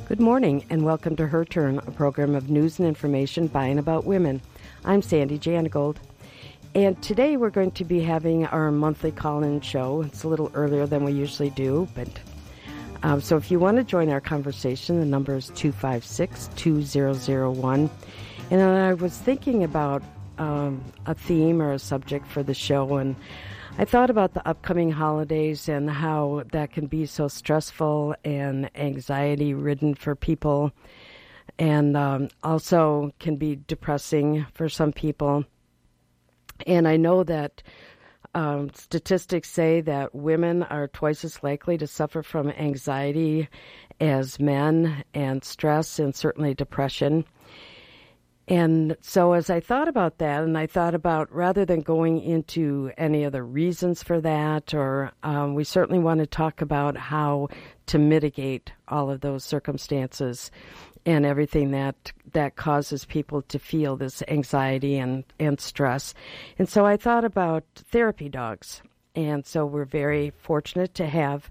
Good morning and welcome to Her Turn, a program of news and information by and about women. I'm Sandy Janigold. And today we're going to be having our monthly call-in show. It's a little earlier than we usually do, but so if you want to join our conversation, the number is 256-2001. And I was thinking about a theme or a subject for the show, and I thought about the upcoming holidays and how that can be so stressful and anxiety-ridden for people, and also can be depressing for some people. And I know that statistics say that women are twice as likely to suffer from anxiety as men, and stress, and certainly depression. And so as I thought about that, and I thought about rather than going into any of the reasons for that, or we certainly want to talk about how to mitigate all of those circumstances and everything that causes people to feel this anxiety and stress. And so I thought about therapy dogs. And so we're very fortunate to have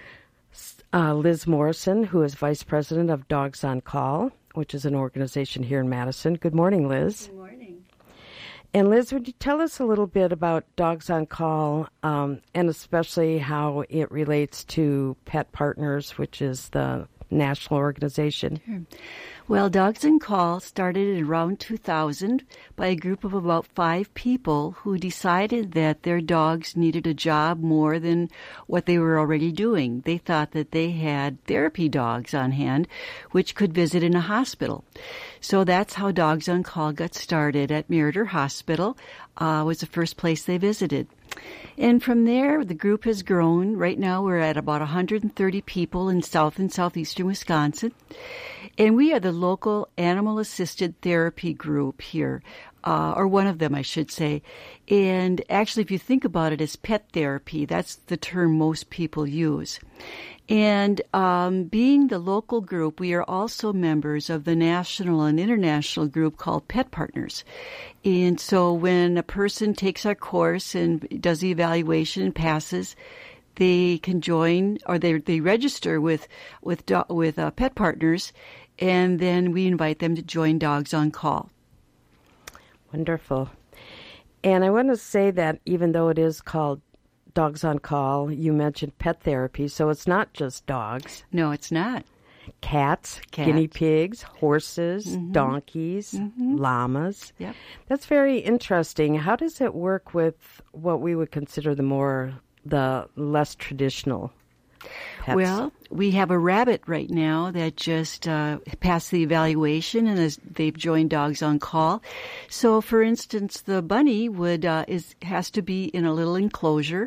Liz Morrison, who is Vice President of Dogs on Call, which is an organization here in Madison. Good morning, Liz. Good morning. And Liz, would you tell us a little bit about Dogs on Call, and especially how it relates to Pet Partners, which is the national organization? Sure. Well, Dogs on Call started in around 2000 by a group of about 5 people who decided that their dogs needed a job more than what they were already doing. They thought that they had therapy dogs on hand, which could visit in a hospital. So that's how Dogs on Call got started at Meriter Hospital, was the first place they visited. And from there, the group has grown. Right now, we're at about 130 people in south and southeastern Wisconsin. And we are the local animal-assisted therapy group here, or one of them, I should say. And actually, if you think about it as pet therapy, that's the term most people use. And being the local group, we are also members of the national and international group called Pet Partners. And so when a person takes our course and does the evaluation and passes, they can join, or they register with Pet Partners, and then we invite them to join Dogs on Call. Wonderful. And I want to say that even though it is called Dogs on Call, you mentioned pet therapy, so it's not just dogs. No, it's not. Cats, guinea pigs, horses, donkeys, llamas. Yep. That's very interesting. How does it work with what we would consider the less traditional pets? Well, we have a rabbit right now that just passed the evaluation, and they've joined Dogs on Call. So, for instance, the bunny has to be in a little enclosure,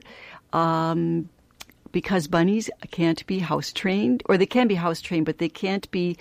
because bunnies can't be house trained, or they can be house trained, but they can't be.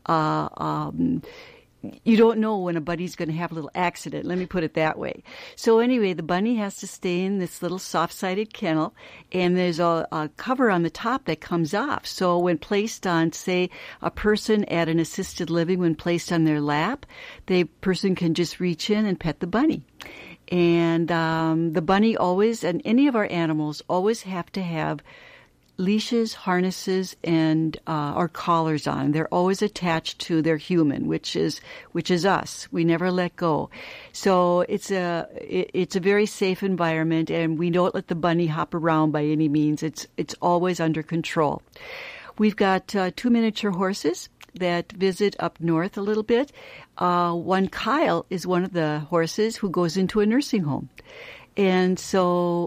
You don't know when a bunny's going to have a little accident. Let me put it that way. So anyway, the bunny has to stay in this little soft-sided kennel, and there's a cover on the top that comes off. So when placed on, say, a person at an assisted living, when placed on their lap, the person can just reach in and pet the bunny. And the bunny always, and any of our animals, always have to have leashes, harnesses, and or collars on. They're always attached to their human, which is us. We never let go. So it's a very safe environment, and we don't let the bunny hop around by any means. It's always under control. We've got 2 miniature horses that visit up north a little bit. One, Kyle, is one of the horses who goes into a nursing home. And so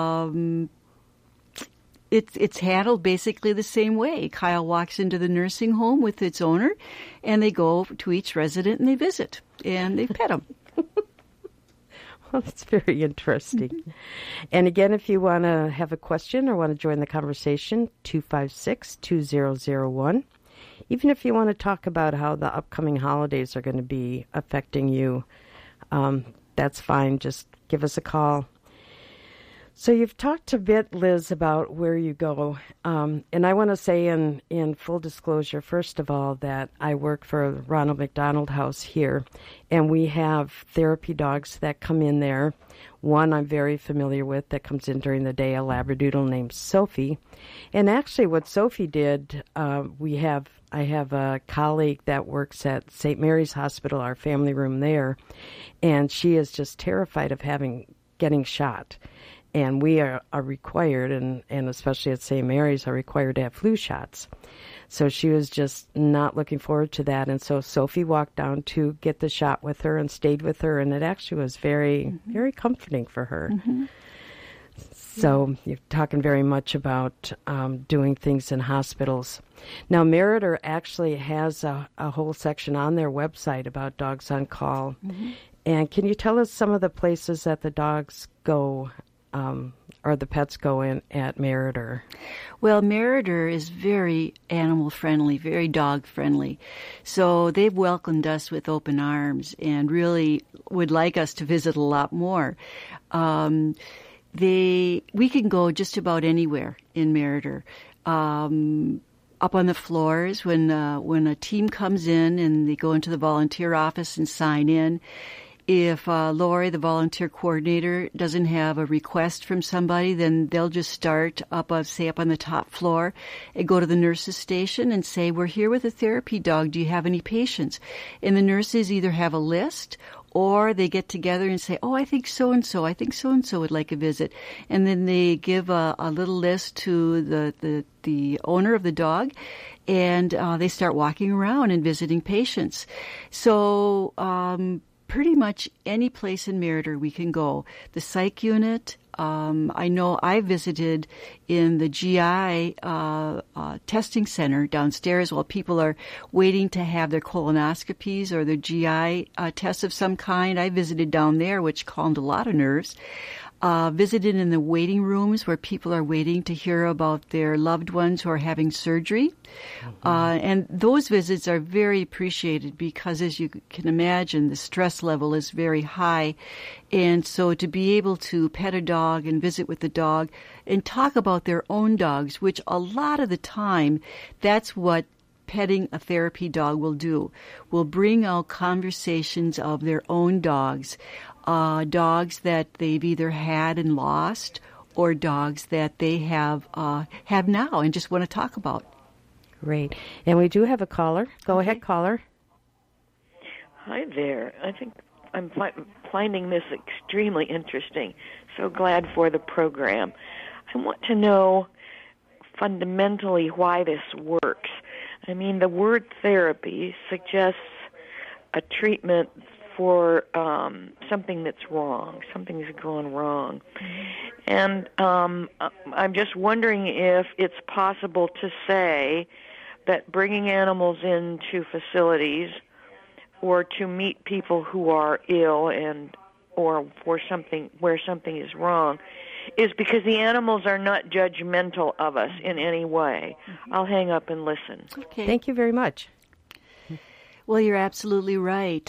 it's handled basically the same way. Kyle walks into the nursing home with its owner, and they go to each resident and they visit, and they pet them. Well, that's very interesting. And again, if you want to have a question or want to join the conversation, 256-2001. Even if you want to talk about how the upcoming holidays are going to be affecting you, that's fine. Just give us a call. So you've talked a bit, Liz, about where you go. And I want to say in full disclosure, first of all, that I work for Ronald McDonald House here, and we have therapy dogs that come in there. One I'm very familiar with that comes in during the day, a Labradoodle named Sophie. And actually what Sophie did, we have I have a colleague that works at St. Mary's Hospital, our family room there, and she is just terrified of getting shot. And we are required, and especially at St. Mary's, are required to have flu shots. So she was just not looking forward to that. And so Sophie walked down to get the shot with her and stayed with her, and it actually was very, very comforting for her. So you're talking very much about doing things in hospitals. Now, Meritor actually has a whole section on their website about Dogs on Call. And can you tell us some of the places that the dogs go or the pets go in at Meritor? Well, Meritor is very animal-friendly, very dog-friendly. So they've welcomed us with open arms and really would like us to visit a lot more. We can go just about anywhere in Meritor. Up on the floors when a team comes in and they go into the volunteer office and sign in. If Lori, the volunteer coordinator, doesn't have a request from somebody, then they'll just start up on the top floor and go to the nurse's station and say, "We're here with a therapy dog. Do you have any patients?" And the nurses either have a list or they get together and say, "Oh, I think so-and-so would like a visit." And then they give a little list to the owner of the dog, and they start walking around and visiting patients. So pretty much any place in Meritor we can go. The psych unit, I know I visited in the GI testing center downstairs while people are waiting to have their colonoscopies or their GI tests of some kind. I visited down there, which calmed a lot of nerves. Visited in the waiting rooms where people are waiting to hear about their loved ones who are having surgery. And those visits are very appreciated because, as you can imagine, the stress level is very high. And so to be able to pet a dog and visit with the dog and talk about their own dogs, which a lot of the time, that's what petting a therapy dog will do, will bring out conversations of their own dogs. Dogs that they've either had and lost, or dogs that they have now and just want to talk about. Great. And we do have a caller. Go ahead, caller. Hi there. I think I'm finding this extremely interesting. So glad for the program. I want to know fundamentally why this works. I mean, the word therapy suggests a treatment for something that's wrong, something's gone wrong. And I'm just wondering if it's possible to say that bringing animals into facilities or to meet people who are ill or for something where something is wrong is because the animals are not judgmental of us in any way. I'll hang up and listen. Okay. Thank you very much. Well, you're absolutely right.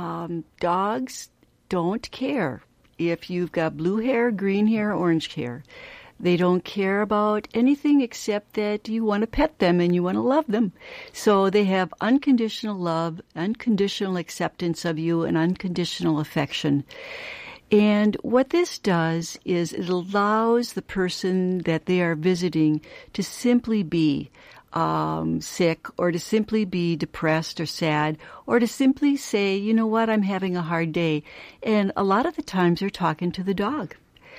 Dogs don't care if you've got blue hair, green hair, orange hair. They don't care about anything except that you want to pet them and you want to love them. So they have unconditional love, unconditional acceptance of you, and unconditional affection. And what this does is it allows the person that they are visiting to simply be sick, or to simply be depressed or sad, or to simply say, "You know what, I'm having a hard day." And a lot of the times they're talking to the dog.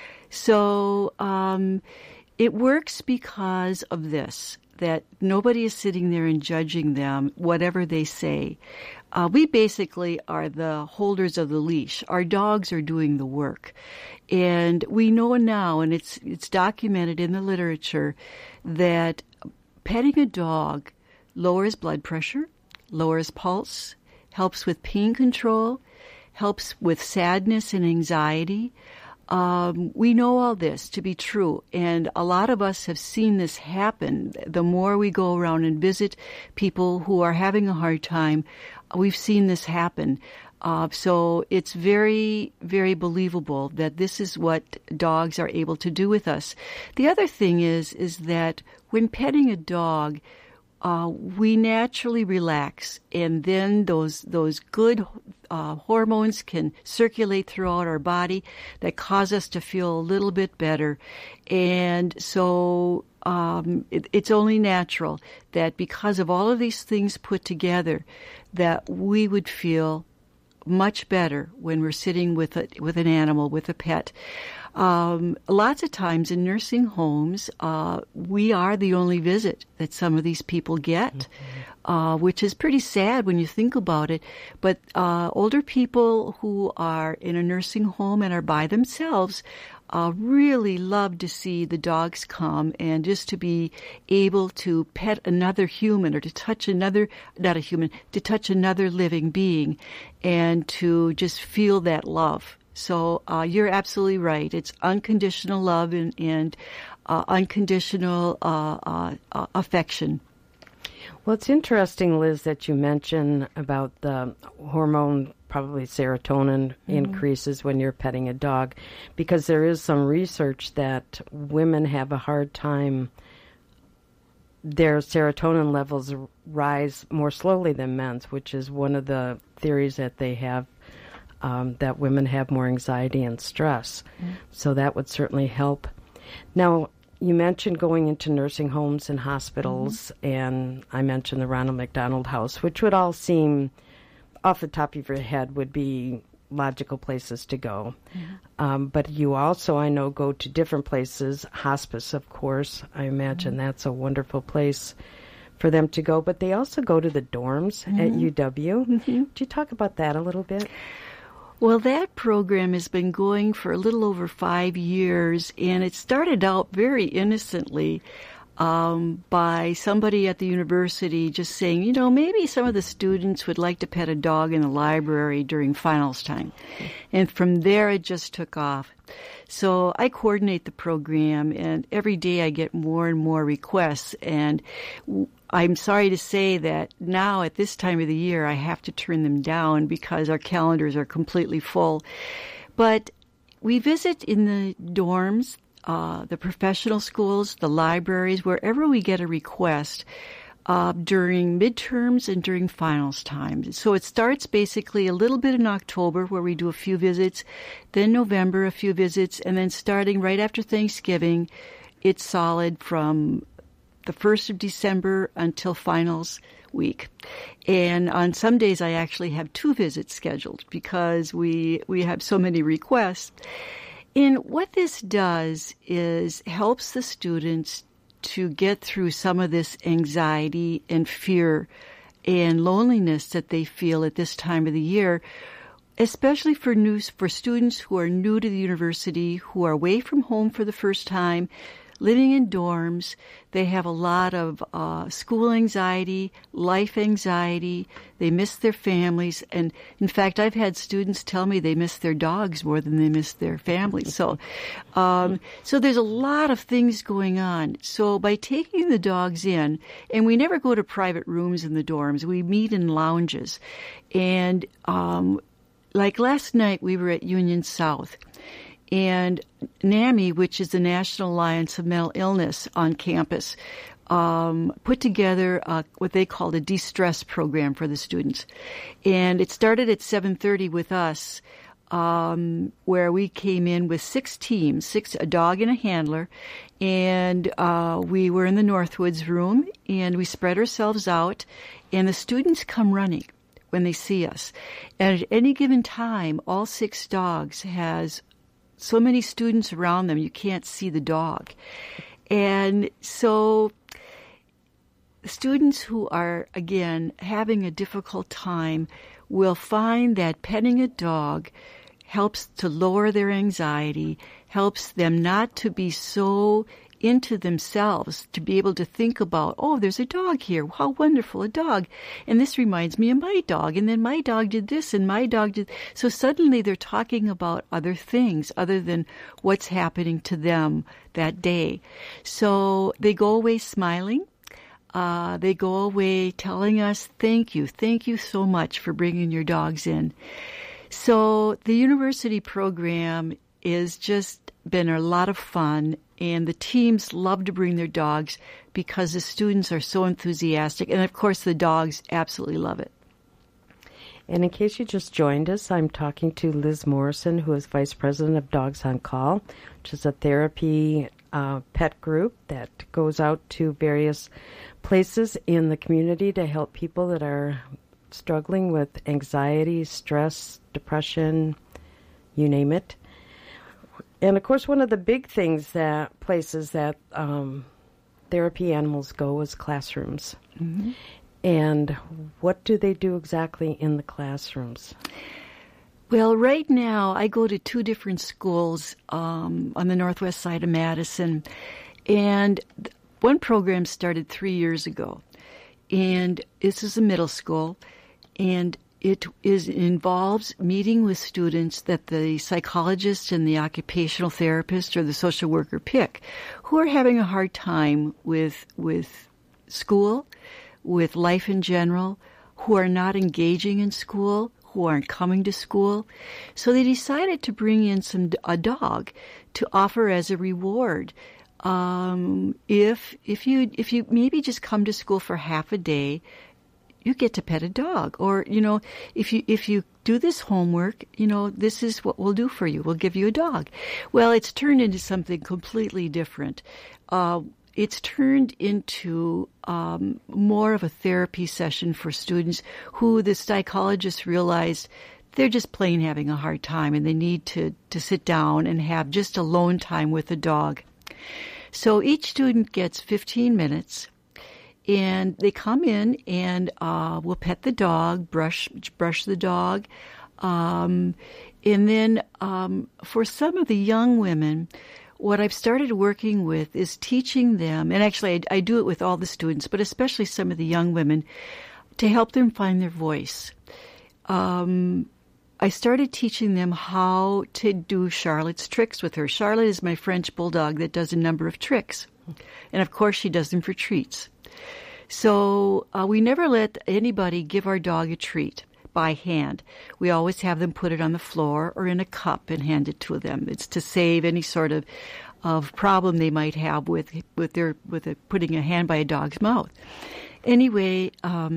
So it works because of this, that nobody is sitting there and judging them, whatever they say. We basically are the holders of the leash. Our dogs are doing the work. And we know now, and it's documented in the literature, that petting a dog lowers blood pressure, lowers pulse, helps with pain control, helps with sadness and anxiety. We know all this to be true, and a lot of us have seen this happen. The more we go around and visit people who are having a hard time, we've seen this happen. So it's very, very believable that this is what dogs are able to do with us. The other thing is that when petting a dog, we naturally relax, and then those good hormones can circulate throughout our body that cause us to feel a little bit better. And so it's only natural that because of all of these things put together, that we would feel much better when we're sitting with an animal, with a pet. Lots of times in nursing homes, we are the only visit that some of these people get, which is pretty sad when you think about it. But older people who are in a nursing home and are by themselves really love to see the dogs come and just to be able to pet another human or to touch another, not a human, to touch another living being and to just feel that love. So you're absolutely right. It's unconditional love and unconditional affection. Well, it's interesting, Liz, that you mention about the hormone, probably serotonin, increases when you're petting a dog, because there is some research that women have a hard time, their serotonin levels rise more slowly than men's, which is one of the theories that they have, that women have more anxiety and stress. So that would certainly help. Now, you mentioned going into nursing homes and hospitals, and I mentioned the Ronald McDonald House, which would all seem, off the top of your head, would be logical places to go. But you also, I know, go to different places. Hospice, of course. I imagine that's a wonderful place for them to go. But they also go to the dorms at UW. Could you talk about that a little bit? Well, that program has been going for a little over 5 years, and it started out very innocently by somebody at the university just saying, you know, maybe some of the students would like to pet a dog in the library during finals time. And from there, it just took off. So I coordinate the program, and every day I get more and more requests, and I'm sorry to say that now at this time of the year I have to turn them down because our calendars are completely full. But we visit in the dorms, the professional schools, the libraries, wherever we get a request during midterms and during finals time. So it starts basically a little bit in October where we do a few visits, then November a few visits, and then starting right after Thanksgiving, it's solid from the 1st of December until finals week. And on some days I actually have 2 visits scheduled because we have so many requests. And what this does is helps the students to get through some of this anxiety and fear and loneliness that they feel at this time of the year, especially for students who are new to the university, who are away from home for the first time, living in dorms. They have a lot of school anxiety, life anxiety. They miss their families. And in fact, I've had students tell me they miss their dogs more than they miss their families. So there's a lot of things going on. So by taking the dogs in, and we never go to private rooms in the dorms, we meet in lounges. And like last night, we were at Union South. And NAMI, which is the National Alliance of Mental Illness on campus, put together what they called a de-stress program for the students. And it started at 7:30 with us, where we came in with 6 teams, a dog and a handler. And we were in the Northwoods room, and we spread ourselves out, and the students come running when they see us. And at any given time, all 6 dogs has so many students around them, you can't see the dog. And so students who are, again, having a difficult time will find that petting a dog helps to lower their anxiety, helps them not to be so into themselves, to be able to think about, oh, there's a dog here. How wonderful, a dog. And this reminds me of my dog. And then my dog did this and my dog did. So suddenly they're talking about other things other than what's happening to them that day. So they go away smiling. They go away telling us, thank you so much for bringing your dogs in. So the university program is just been a lot of fun, and the teams love to bring their dogs because the students are so enthusiastic, and of course the dogs absolutely love it. And in case you just joined us, I'm talking to Liz Morrison, who is Vice President of Dogs on Call, which is a therapy pet group that goes out to various places in the community to help people that are struggling with anxiety, stress, depression, you name it. And of course, one of the big places that therapy animals go is classrooms. Mm-hmm. And what do they do exactly in the classrooms? Well, right now I go to 2 different schools on the northwest side of Madison, and one program started 3 years ago, and this is a middle school, and it involves meeting with students that the psychologist and the occupational therapist or the social worker pick, who are having a hard time with school, with life in general, who are not engaging in school, who aren't coming to school. So they decided to bring in a dog to offer as a reward. If you maybe just come to school for half a day, you get to pet a dog. Or, if you do this homework, this is what we'll do for you. We'll give you a dog. Well, it's turned into something completely different. It's turned into more of a therapy session for students who the psychologists realized they're just plain having a hard time and they need to sit down and have just alone time with the dog. So each student gets 15 minutes, and they come in and we'll pet the dog, brush the dog. And then for some of the young women, what I've started working with is teaching them, and actually I do it with all the students, but especially some of the young women, to help them find their voice. I started teaching them how to do Charlotte's tricks with her. Charlotte is my French bulldog that does a number of tricks. And of course she does them for treats. So we never let anybody give our dog a treat by hand. We always have them put it on the floor or in a cup and hand it to them. It's to save any sort of problem they might have with putting a hand by a dog's mouth. Anyway,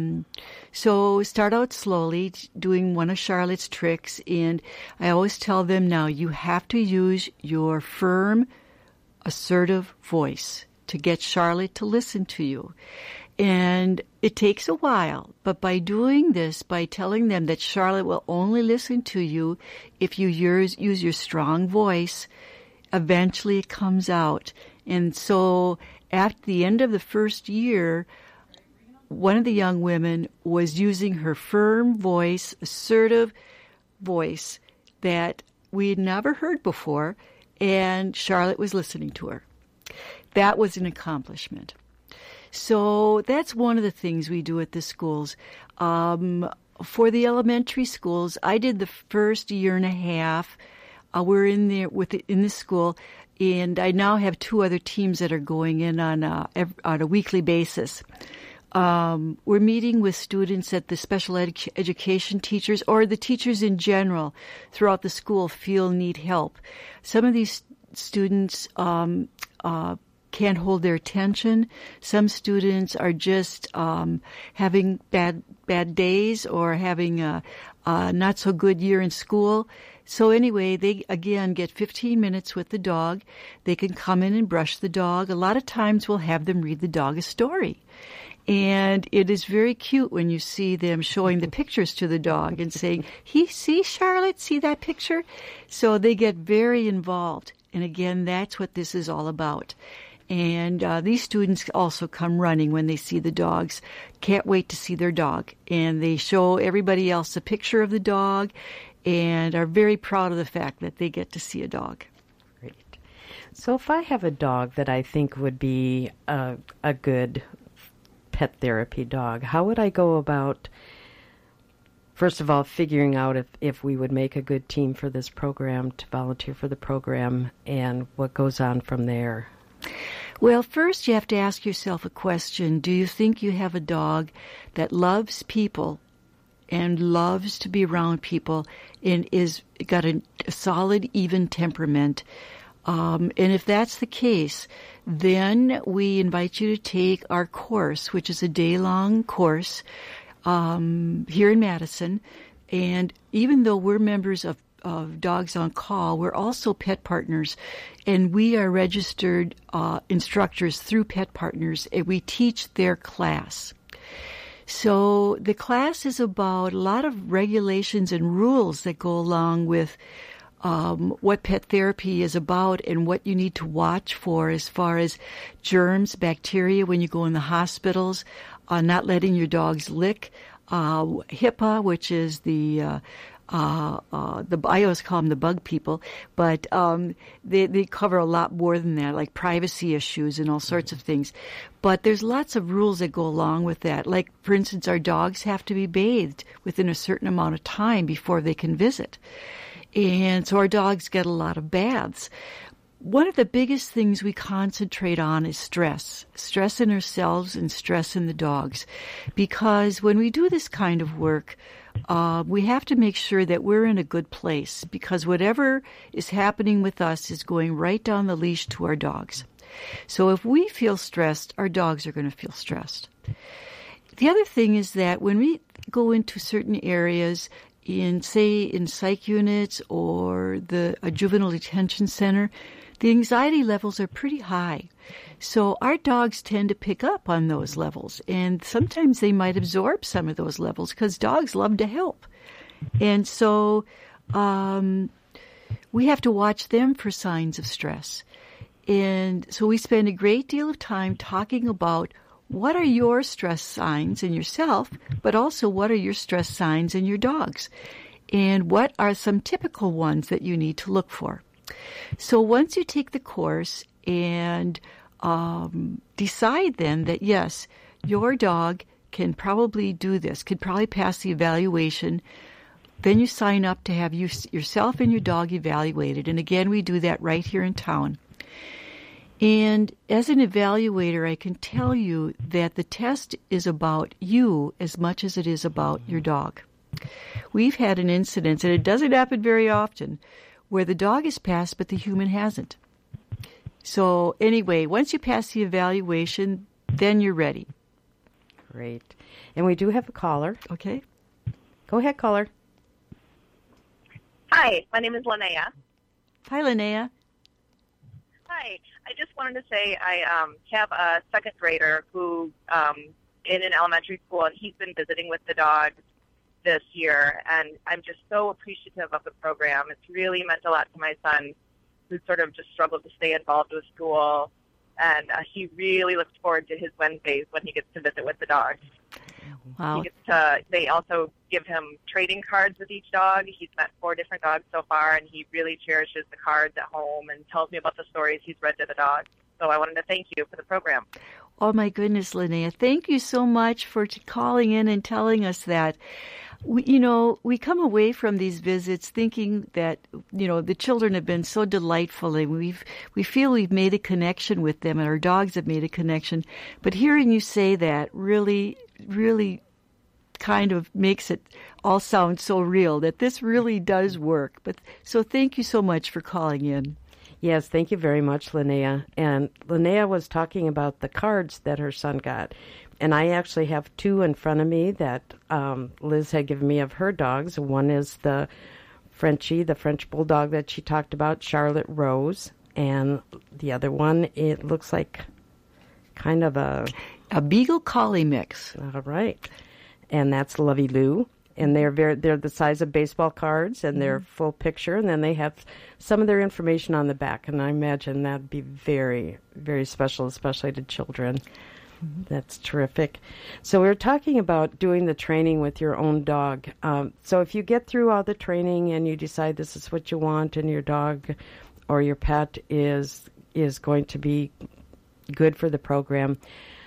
so start out slowly, doing one of Charlotte's tricks, and I always tell them, now you have to use your firm, assertive voice to get Charlotte to listen to you. And it takes a while, but by doing this, by telling them that Charlotte will only listen to you if you use your strong voice, eventually it comes out. And so at the end of the first year, one of the young women was using her firm voice, assertive voice that we had never heard before, and Charlotte was listening to her. That was an accomplishment. So that's one of the things we do at the schools. For the elementary schools, I did the first year and a half. We're in there in this school, and I now have 2 other teams that are going in on a weekly basis. We're meeting with students that the special education teachers or the teachers in general throughout the school feel need help. Some of these students can't hold their attention. Some students are just having bad days or having a not so good year in school. So anyway, they again get 15 minutes with the dog. They can come in and brush the dog. A lot of times we'll have them read the dog a story. And it is very cute when you see them showing the pictures to the dog and saying, see, Charlotte, see that picture? So they get very involved. And again, that's what this is all about. And these students also come running when they see the dogs. Can't wait to see their dog. And they show everybody else a picture of the dog and are very proud of the fact that they get to see a dog. Great. So if I have a dog that I think would be a good pet therapy dog, how would I go about, first of all, figuring out if we would make a good team for this program, to volunteer for the program, and what goes on from there? Well, first you have to ask yourself a question. Do you think you have a dog that loves people and loves to be around people and is got a solid, even temperament? And if that's the case, then we invite you to take our course, which is a day-long course here in Madison. And even though we're members of Dogs on Call, we're also pet partners, and we are registered instructors through Pet Partners, and we teach their class. So the class is about a lot of regulations and rules that go along with what pet therapy is about and what you need to watch for as far as germs, bacteria when you go in the hospitals, not letting your dogs lick, HIPAA, which is I always call them the bug people, but they cover a lot more than that, like privacy issues and all sorts of things. But there's lots of rules that go along with that. Like, for instance, our dogs have to be bathed within a certain amount of time before they can visit. And so our dogs get a lot of baths. One of the biggest things we concentrate on is stress in ourselves and stress in the dogs. Because when we do this kind of work, we have to make sure that we're in a good place, because whatever is happening with us is going right down the leash to our dogs. So if we feel stressed, our dogs are going to feel stressed. The other thing is that when we go into certain areas, in psych units or a juvenile detention center, the anxiety levels are pretty high. So our dogs tend to pick up on those levels, and sometimes they might absorb some of those levels because dogs love to help. And so we have to watch them for signs of stress. And so we spend a great deal of time talking about what are your stress signs in yourself, but also what are your stress signs in your dogs, and what are some typical ones that you need to look for. So once you take the course and decide then that, yes, your dog can probably do this, could probably pass the evaluation, then you sign up to have yourself and your dog evaluated. And again, we do that right here in town. And as an evaluator, I can tell you that the test is about you as much as it is about your dog. We've had an incident, and it doesn't happen very often, where the dog has passed but the human hasn't. So anyway, once you pass the evaluation, then you're ready. Great. And we do have a caller. Okay. Go ahead, caller. Hi, my name is Linnea. Hi, Linnea. Hi. I just wanted to say I have a second grader who in an elementary school, and he's been visiting with the dogs this year, and I'm just so appreciative of the program. It's really meant a lot to my son, who sort of just struggled to stay involved with school, and he really looks forward to his Wednesdays when he gets to visit with the dogs. Wow. They also give him trading cards with each dog. He's met 4 different dogs so far, and he really cherishes the cards at home and tells me about the stories he's read to the dogs. So I wanted to thank you for the program. Oh, my goodness, Linnea. Thank you so much for calling in and telling us that. We come away from these visits thinking that, the children have been so delightful, and we feel we've made a connection with them, and our dogs have made a connection. But hearing you say that really, really kind of makes it all sound so real, that this really does work. So thank you so much for calling in. Yes, thank you very much, Linnea. And Linnea was talking about the cards that her son got. And I actually have 2 in front of me that Liz had given me of her dogs. One is the Frenchie, the French Bulldog that she talked about, Charlotte Rose. And the other one, it looks like kind of a Beagle Collie mix. All right. And that's Lovey Lou. And they're the size of baseball cards, and they're full picture. And then they have some of their information on the back. And I imagine that'd be very, very special, especially to children. That's terrific. So we're talking about doing the training with your own dog. So if you get through all the training and you decide this is what you want, and your dog or your pet is going to be good for the program,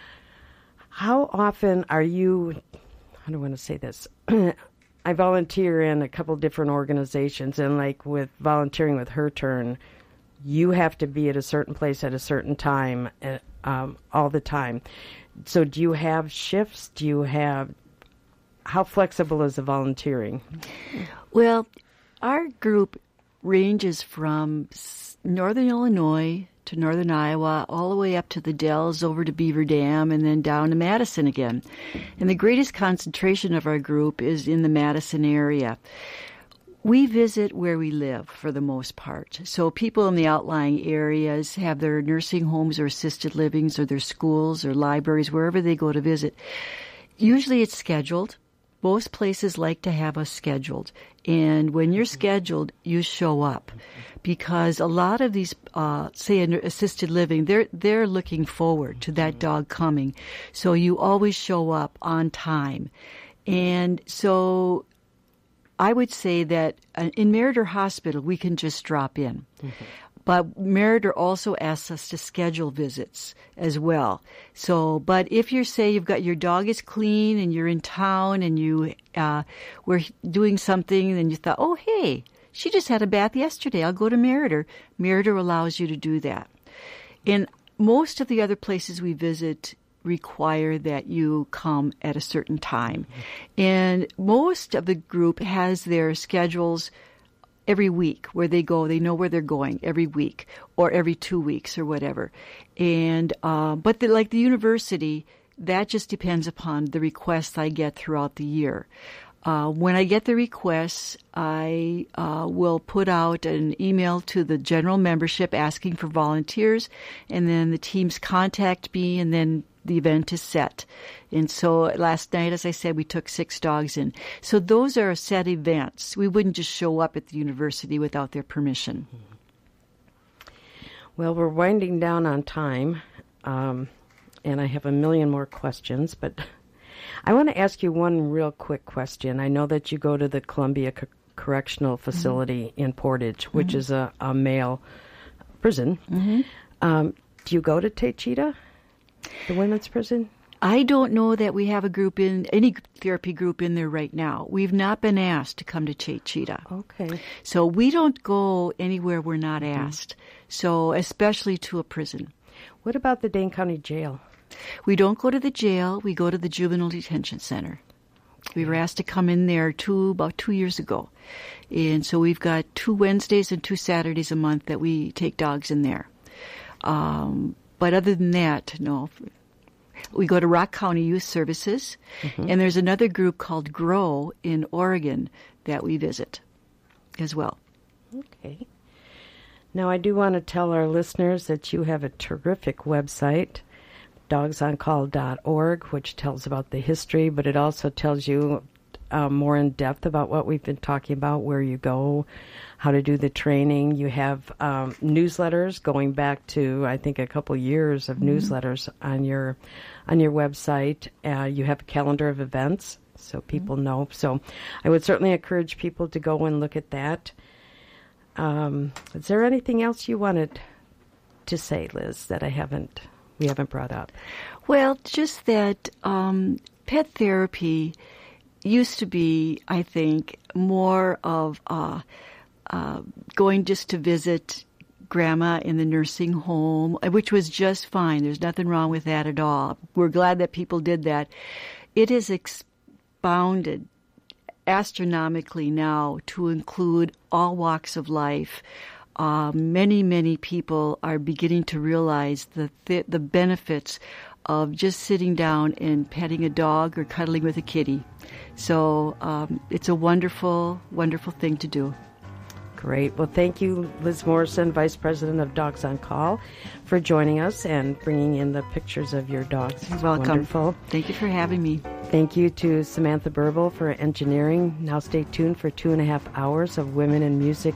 how often are you, I don't want to say this, I volunteer in a couple different organizations, and like with volunteering with Her Turn, you have to be at a certain place at a certain time all the time. So do you have shifts? How flexible is the volunteering? Well, our group ranges from northern Illinois to northern Iowa, all the way up to the Dells, over to Beaver Dam, and then down to Madison again. And the greatest concentration of our group is in the Madison area. We visit where we live for the most part. So people in the outlying areas have their nursing homes or assisted livings or their schools or libraries, wherever they go to visit. Usually it's scheduled. Most places like to have us scheduled. And when you're scheduled, you show up. Because a lot of these, say, in assisted living, they're looking forward to that dog coming. So you always show up on time. And so I would say that in Meritor Hospital, we can just drop in. Mm-hmm. But Meritor also asks us to schedule visits as well. So, but if you say you've got your dog is clean and you're in town and you were doing something and you thought, oh, hey, she just had a bath yesterday, I'll go to Meritor. Meritor allows you to do that. And most of the other places we visit require that you come at a certain time. Mm-hmm. And most of the group has their schedules every week where they go. They know where they're going every week or every 2 weeks or whatever. And but like the university, that just depends upon the requests I get throughout the year. When I get the requests, I will put out an email to the general membership asking for volunteers, and then the teams contact me, and then the event is set. And so last night, as I said, we took 6 dogs in. So those are set events. We wouldn't just show up at the university without their permission. Well, we're winding down on time, and I have a million more questions, but I want to ask you one real quick question. I know that you go to the Columbia Correctional Facility in Portage, which is a male prison. Mm-hmm. Do you go to Taycheedah, the women's prison? I don't know that we have a group any therapy group in there right now. We've not been asked to come to Taycheedah. Okay. So we don't go anywhere we're not asked. So especially to a prison. What about the Dane County Jail? We don't go to the jail. We go to the Juvenile Detention Center. Okay. We were asked to come in there about 2 years ago. And so we've got 2 Wednesdays and 2 Saturdays a month that we take dogs in there. But other than that, no. We go to Rock County Youth Services, and there's another group called GROW in Oregon that we visit as well. Okay. Now, I do want to tell our listeners that you have a terrific website, dogsoncall.org, which tells about the history, but it also tells you more in depth about what we've been talking about, where you go, how to do the training. You have newsletters going back to, I think, a couple years of newsletters on your website. You have a calendar of events, so people know. So I would certainly encourage people to go and look at that. Is there anything else you wanted to say, Liz, that we haven't brought up? Well, just that pet therapy used to be, I think, more of going just to visit Grandma in the nursing home, which was just fine. There's nothing wrong with that at all. We're glad that people did that. It has expounded astronomically now to include all walks of life. Many, many people are beginning to realize the benefits of just sitting down and petting a dog or cuddling with a kitty. So it's a wonderful, wonderful thing to do. Great. Well, thank you, Liz Morrison, Vice President of Dogs on Call, for joining us and bringing in the pictures of your dogs. You're welcome. Wonderful. Thank you for having me. Thank you to Samantha Burbel for engineering. Now stay tuned for 2.5 hours of Women in Music